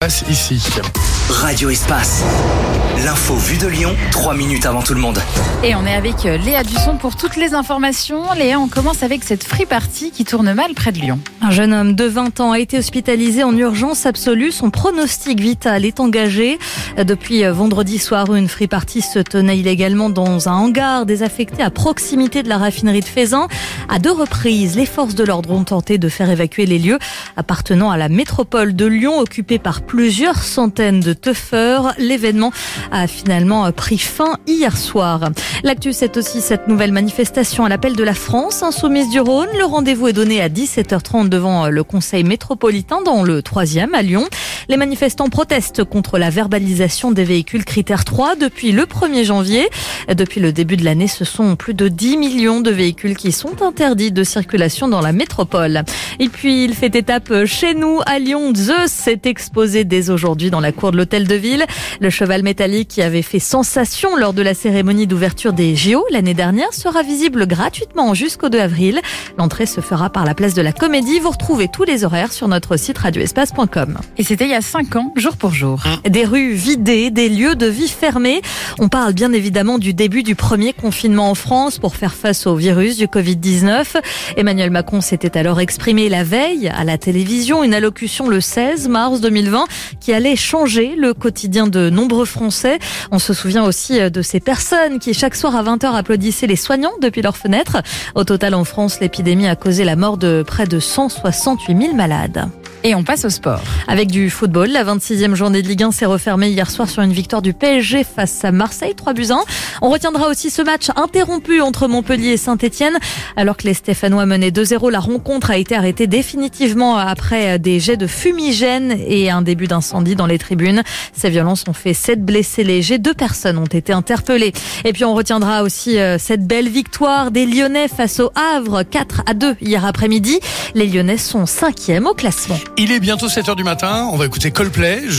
passe ici. Radio Espace. L'info vue de Lyon, 3 minutes avant tout le monde. Et on est avec Léa Dusson pour toutes les informations. Léa, on commence avec cette free party qui tourne mal près de Lyon. Un jeune homme de 20 ans a été hospitalisé en urgence absolue. Son pronostic vital est engagé. Depuis vendredi soir, une free party se tenait illégalement dans un hangar désaffecté à proximité de la raffinerie de Feyzin. À 2 reprises, les forces de l'ordre ont tenté de faire évacuer les lieux appartenant à la métropole de Lyon, occupée par plusieurs centaines de teufeurs. L'événement a finalement pris fin hier soir. L'actu, c'est aussi cette nouvelle manifestation à l'appel de la France insoumise du Rhône. Le rendez-vous est donné à 17h30 devant le conseil métropolitain dans le 3e à Lyon. Les manifestants protestent contre la verbalisation des véhicules critère 3 depuis le 1er janvier. Depuis le début de l'année, ce sont plus de 10 millions de véhicules qui sont interdits de circulation dans la métropole. Et puis, il fait étape chez nous à Lyon. Zeus s'est exposé dès aujourd'hui dans la cour de l'hôtel de ville. Le cheval métallique qui avait fait sensation lors de la cérémonie d'ouverture des JO l'année dernière sera visible gratuitement jusqu'au 2 avril. L'entrée se fera par la place de la Comédie. Vous retrouvez tous les horaires sur notre site radioespace.com. Et c'était il y a 5 ans, jour pour jour. Des rues vidées, des lieux de vie fermés. On parle bien évidemment du début du premier confinement en France pour faire face au virus du Covid-19. Emmanuel Macron s'était alors exprimé la veille à la télévision, une allocution le 16 mars 2020 qui allait changer le quotidien de nombreux Français. On se souvient aussi de ces personnes qui chaque soir à 20h applaudissaient les soignants depuis leurs fenêtres. Au total en France, l'épidémie a causé la mort de près de 168 000 malades. Et on passe au sport. Avec du football, la 26e journée de Ligue 1 s'est refermée hier soir sur une victoire du PSG face à Marseille, 3-1. On retiendra aussi ce match interrompu entre Montpellier et Saint-Etienne. Alors que les Stéphanois menaient 2-0, la rencontre a été arrêtée définitivement après des jets de fumigène et un début d'incendie dans les tribunes. Ces violences ont fait 7 blessés légers. 2 personnes ont été interpellées. Et puis on retiendra aussi cette belle victoire des Lyonnais face au Havre, 4-2 hier après-midi. Les Lyonnais sont 5e au classement. Il est bientôt 7h du matin, on va écouter Coldplay.